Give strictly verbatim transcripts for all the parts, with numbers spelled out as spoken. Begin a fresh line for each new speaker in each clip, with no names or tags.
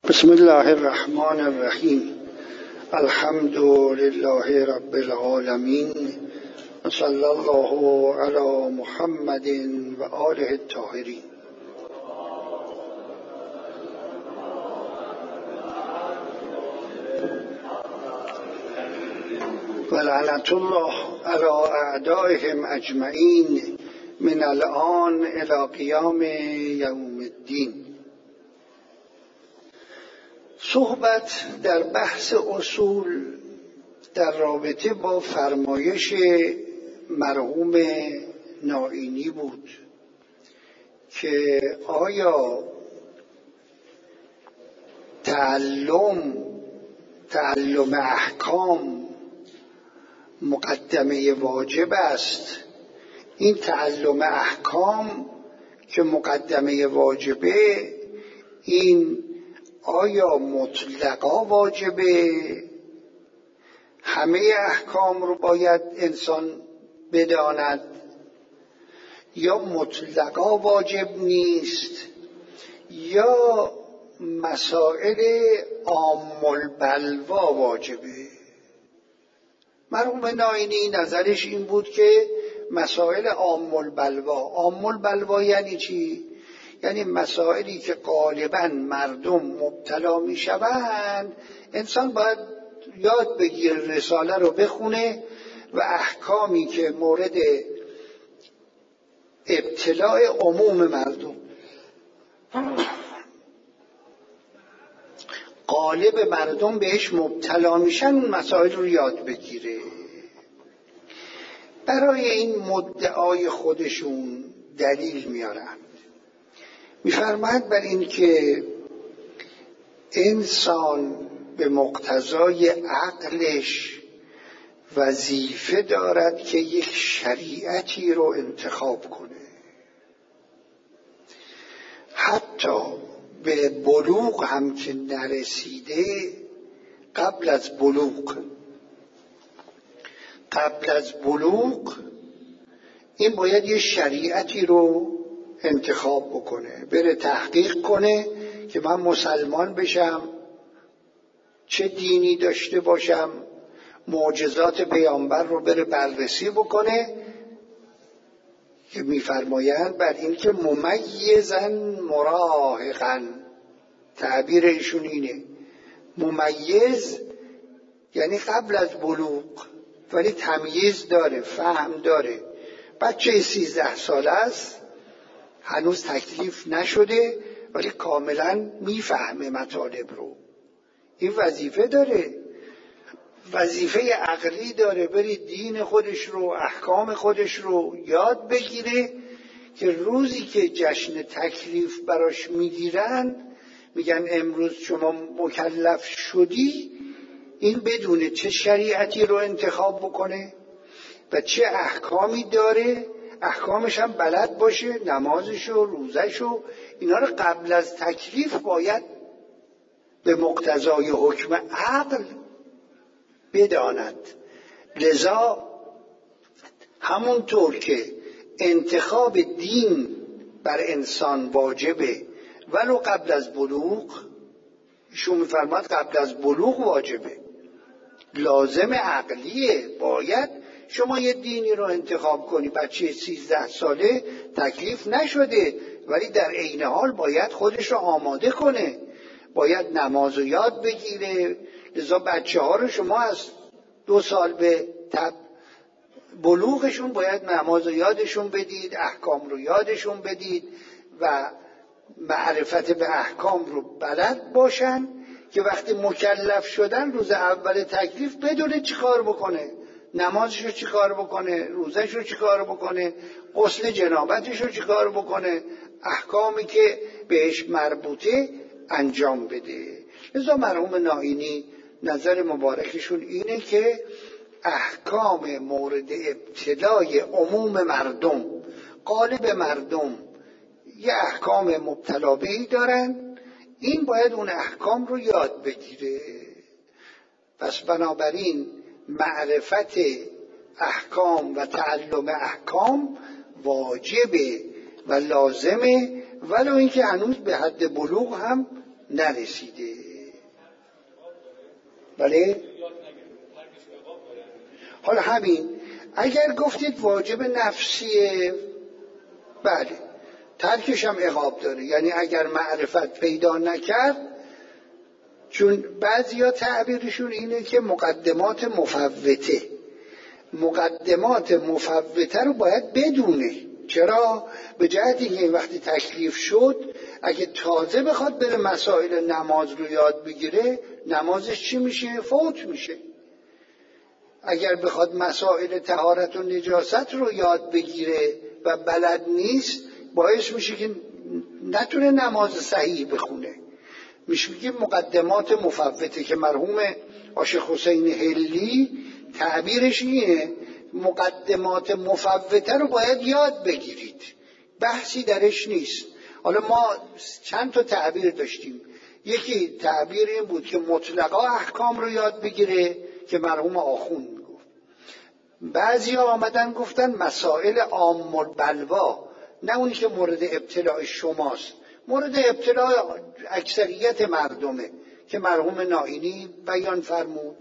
بسم الله الرحمن الرحیم. الحمد لله رب العالمین و صلی الله علی محمد و آله الطاهرین. و لعنت الله علی اعدائهم اجمعین من الآن الی قیام یوم الدین. صحبت در بحث اصول در رابطه با فرمایش مرحوم نائینی بود که آیا تعلم تعلم احکام مقدمه واجب است؟ این تعلم احکام که مقدمه واجبه، این آیا مطلقا واجبه؟ همه احکام رو باید انسان بداند یا مطلقا واجب نیست؟ یا مسائل عام البلوا واجبه؟ مرحوم نائینی نظرش این بود که مسائل عام البلوا. عام البلوا یعنی چی؟ یعنی مسائلی که غالبا مردم مبتلا می شوند، انسان باید یاد بگیره، رساله رو بخونه و احکامی که مورد ابتلاء عموم مردم، غالب مردم بهش مبتلا میشن، اون مسائل رو یاد بگیره. برای این مدعای خودشون دلیل میارن. می‌فرماید بر این که انسان به مقتضای عقلش وظیفه دارد که یک شریعتی رو انتخاب کنه، حتی به بلوغ هم که نرسیده، قبل از بلوغ قبل از بلوغ این باید یه شریعتی رو انتخاب بکنه، بره تحقیق کنه که من مسلمان بشم، چه دینی داشته باشم، معجزات پیامبر رو بره بررسی بکنه. که میفرمایند بر این که ممیزن مراهقا، تعبیر ایشون اینه، ممیز یعنی قبل از بلوغ ولی تمییز داره، فهم داره. بچه سیزده ساله است، هنوز تکلیف نشده ولی کاملا میفهمه مطالب رو. این وظیفه داره، وظیفه عقلی داره، بری دین خودش رو، احکام خودش رو یاد بگیره که روزی که جشن تکلیف براش میگیرن، میگن امروز شما مکلف شدی، این بدونه چه شریعتی رو انتخاب بکنه و چه احکامی داره، احکامش هم بلد باشه، نمازش و روزش و اینا رو قبل از تکلیف باید به مقتضای حکم عقل بداند. لذا همونطور که انتخاب دین بر انسان واجبه ولو قبل از بلوغ، ایشون می‌فرماد قبل از بلوغ واجبه، لازم عقلیه، باید شما یه دینی رو انتخاب کنی. بچه سیزده ساله تکلیف نشده ولی در عین حال باید خودش رو آماده کنه، باید نماز رو یاد بگیره. لذا بچه ها رو شما از دو سال به تب بلوغشون باید نماز رو یادشون بدید، احکام رو یادشون بدید و معرفت به احکام رو بلد باشن که وقتی مکلف شدن روز اول تکلیف بدونه چی کار بکنه، نمازش رو چی کار بکنه، روزش رو چی کار بکنه، غسل جنابتش رو چی کار بکنه، احکامی که بهش مربوطه انجام بده. لذا مرحوم نائینی نظر مبارکشون اینه که احکام مورد ابتلای عموم مردم، غالب مردم یه احکام مبتلا بهی دارن، این باید اون احکام رو یاد بگیره. پس بنابراین معرفت احکام و تعلم احکام واجبه و لازمه، ولو اینکه هنوز به حد بلوغ هم نرسیده. بله؟ حالا همین اگر گفتید واجب نفسیه، بله ترکش هم عقاب داره. یعنی اگر معرفت پیدا نکرد، چون بعضیا تعبیرشون اینه که مقدمات مفوته مقدمات مفوته رو باید بدونه. چرا؟ به جهتی که وقتی تکلیف شد اگه تازه بخواد بره مسائل نماز رو یاد بگیره، نمازش چی میشه؟ فوت میشه. اگر بخواد مسائل طهارت و نجاست رو یاد بگیره و بلد نیست، باعث میشه که نتونه نماز صحیح بخونه. میشه که مقدمات مفوته که مرحوم عاشق حسین حلی تعبیرش اینه، مقدمات مفوته رو باید یاد بگیرید، بحثی درش نیست. حالا ما چند تا تعبیر داشتیم. یکی تعبیر این بود که مطلقا احکام رو یاد بگیره که مرحوم آخوند میگفت. بعضی ها آمدن گفتن مسائل عام البلوا، نه اونی که مورد ابتلاع شماست، مورد ابتلاع اکثریت مردمه که مرحوم نائینی بیان فرمود.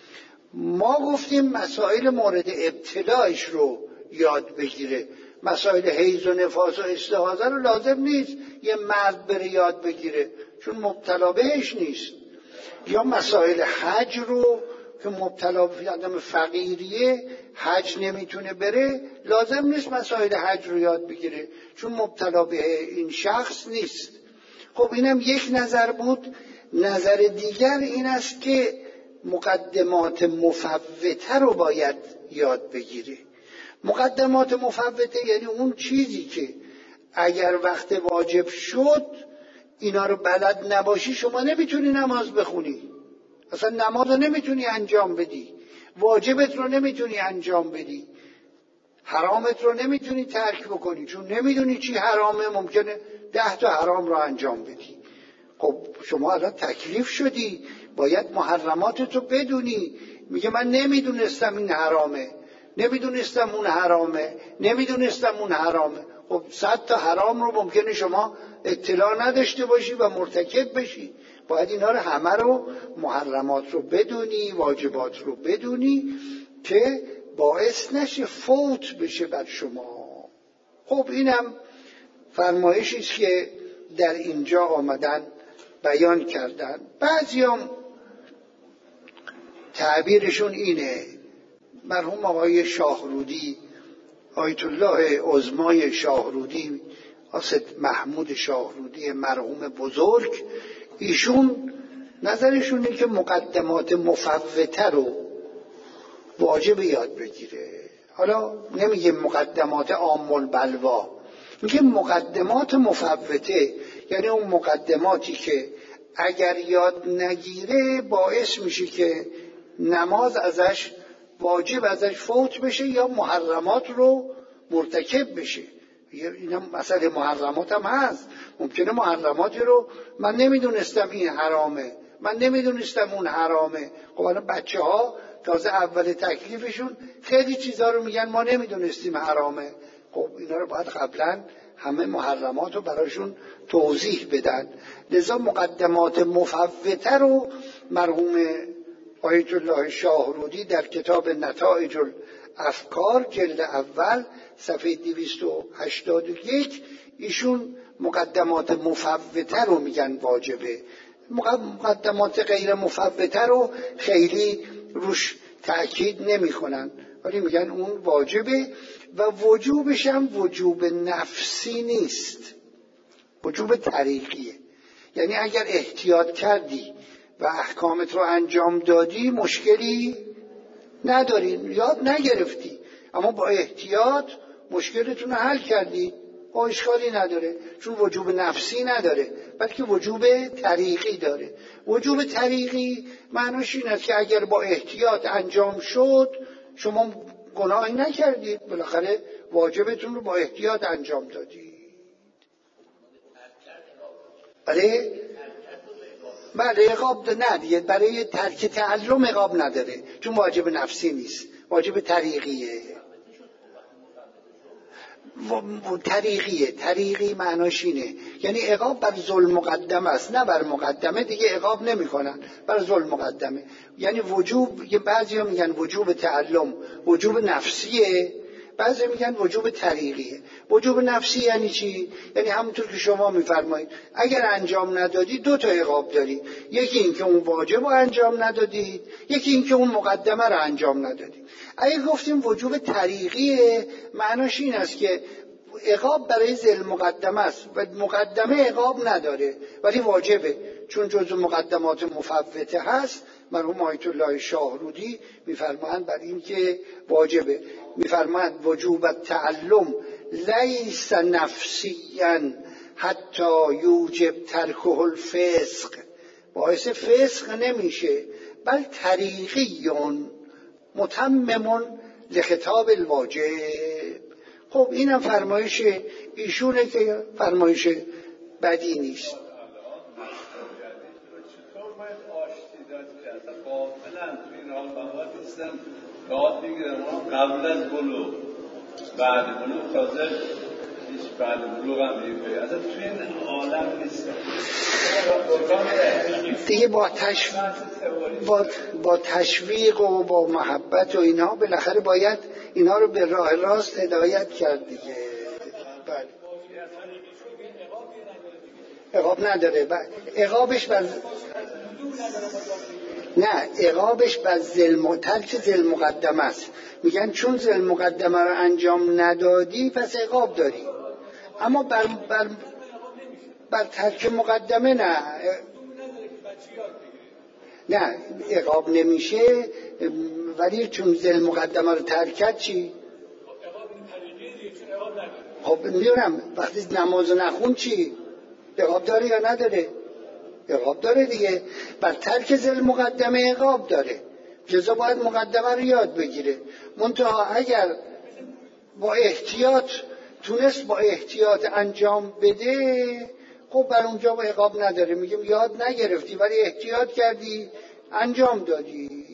ما گفتیم مسائل مورد ابتلاعش رو یاد بگیره. مسائل حیض و نفاس و استحاضه رو لازم نیست یه مرد بره یاد بگیره، چون مبتلا بهش نیست. یا مسائل حج رو که مبتلا به آدم فقیریه، حج نمیتونه بره، لازم نیست مسائل حج رو یاد بگیره، چون مبتلا به این شخص نیست. خب اینم یک نظر بود. نظر دیگر این است که مقدمات مفوته رو باید یاد بگیره. مقدمات مفوته یعنی اون چیزی که اگر وقت واجب شد اینا رو بلد نباشی، شما نمیتونی نماز بخونی، اصلا نماز رو نمیتونی انجام بدی، واجبت رو نمیتونی انجام بدی، حرامت رو نمیتونی ترک بکنی، چون نمیدونی چی حرامه، ممکنه ده تا حرام رو انجام بدی. خب شما الان تکلیف شدی، باید محرماتت رو بدونی. میگه من نمیدونستم این حرامه، نمیدونستم اون حرامه، نمیدونستم اون حرامه. خب صد تا حرام رو ممکنه شما اطلاع نداشته باشی و مرتکب بشی. باید اینا رو همه رو، محرمات رو بدونی، واجبات رو بدونی که باعث نشه فوت بشه بر شما. خب اینم فرمایشی است که در اینجا آمدن بیان کردن. بعضیام تعبیرشون اینه، مرحوم آقای شاهرودی، آیت الله عظمای شاهرودی، آسد محمود شاهرودی مرحوم بزرگ، ایشون نظرشون اینه که مقدمات مفوته رو واجب یاد بگیره. حالا نمیگه مقدمات عام البلوا، میگه مقدمات مفوته، یعنی اون مقدماتی که اگر یاد نگیره باعث میشه که نماز ازش واجب ازش فوت بشه یا محرمات رو مرتکب بشه. اینا مسئله محرمات هم هست. ممکنه محرماتی رو من نمیدونستم این حرامه، من نمیدونستم اون حرامه. خب الان بچه ها تازه اول تکلیفشون خیلی چیزا رو میگن ما نمیدونستیم حرامه. خب اینا رو باید قبلا همه محرمات رو براشون توضیح بدن. لذا مقدمات مفوته رو مرحوم آیت الله شاهرودی در کتاب نتایج الافکار جلد اول صفحه دویست و هشتاد و یک ایشون مقدمات مفوته رو میگن واجبه. مقدمات غیر مفوته رو خیلی روش تأکید نمی کنن، ولی میگن اون واجبه و وجوبش هم وجوب نفسی نیست، وجوب طریقیه. یعنی اگر احتیاط کردی و احکامت رو انجام دادی مشکلی نداری، یاد نگرفتی، اما با احتیاط مشکلتون رو حل کردی، با اشکالی نداره، چون وجوب نفسی نداره بلکه وجوب طریقی داره. وجوب طریقی معناش این است که اگر با احتیاط انجام شد شما گناهی نکردید، بالاخره واجبتون رو با احتیاط انجام دادید. بله بله عقاب نه دیگه، برای ترک تعلم عقاب نداره، چون واجب نفسی نیست، واجب طریقیه. طریقیه. طریقی معناش اینه یعنی عقاب بر ظلم مقدم است، نه بر مقدمه. دیگه عقاب نمی کنن، بر ظلم مقدمه. یعنی وجوب، یه بعضی ها میگن وجوب تعلم وجوب نفسیه، بعضی میگن وجوب طریقیه. وجوب نفسی یعنی چی؟ یعنی همونطور که شما میفرمایید اگر انجام ندادی دو تا عقاب داری، یکی این که اون واجب رو انجام ندادید، یکی این که اون مقدمه رو انجام ندادید. اگه گفتیم وجوب طریقیه معناش این است که عقاب برای ذل مقدمه است و مقدمه عقاب نداره ولی واجبه، چون جزو مقدمات مفوته هست. مرحوم آیت الله شاهرودی میفرمایند بر این که واجبه، میفرمایند وجوب التعلم لیس نفسیا حتی یوجب ترکه الفسق، باعث فسق نمیشه، بل طریقیون متممون لخطاب الواجب. خب اینم فرمایش ایشونه که فرمایش بدی نیست.
قبل از بلوغ بعد بلوغ تازه هیچ بعد بلوغ هم دیگه اصلا توی این عالم نیست
دیگه. با تشویق با, با تشویق و با محبت و اینا بالاخره باید اینا رو به راه راست هدایت کرد دیگه. بله عقاب نداره، عقابش بر نه عقابش بر ذل ترک ذل مقدمه است. میگن چون ذل مقدمه رو انجام ندادی پس عقاب داری، اما بر بر بر ترک مقدمه نه نه عقاب نمیشه، ولی چون ذل مقدمه رو ترک کرد چی؟ خب میدونم وقتی نماز نخون چی؟ عقاب داره یا نداره؟ عقاب داره دیگه. بر ترک ذل مقدمه عقاب داره، جزا باید مقدمه رو یاد بگیره. منتها اگر با احتیاط تونست با احتیاط انجام بده خب بر اونجا با عقاب نداره، میگیم یاد نگرفتی ولی احتیاط کردی انجام دادی.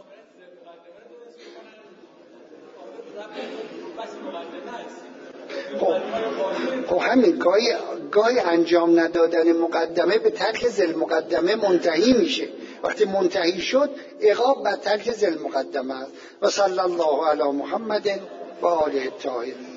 خب خب همین گاهی گاهی انجام ندادن مقدمه به ترک ذل مقدمه منتهی میشه. وقتی منتهی شد عقاب بر ترک ذل مقدمه است. و صلی الله علی محمد و آله الطاهرین.